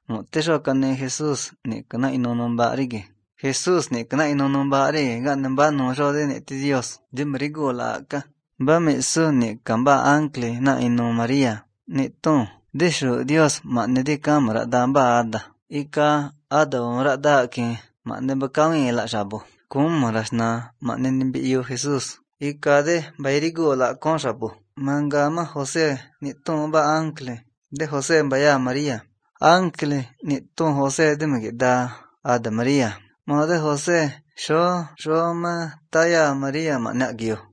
Mutesho kane Jesús ni kana inonombarige. Jesús ni kana inonombare ganamba no jode ni ti Dios. Dimrigo la ka. Ba me su ni kamba ancle na ino María. Ni ton. Desho Dios ma ne de kamera damba ada. Ika ada rada ke ma ne bakawi la shabo. Kum rasna ma ne nimbiyo Jesús. Ika de bairigo la kon shabo. Manga ma José ni ton ba ancle. De José baya María. Ancle ni ton José de me da ada María. Ma de José sho ma taya María ma na gyo.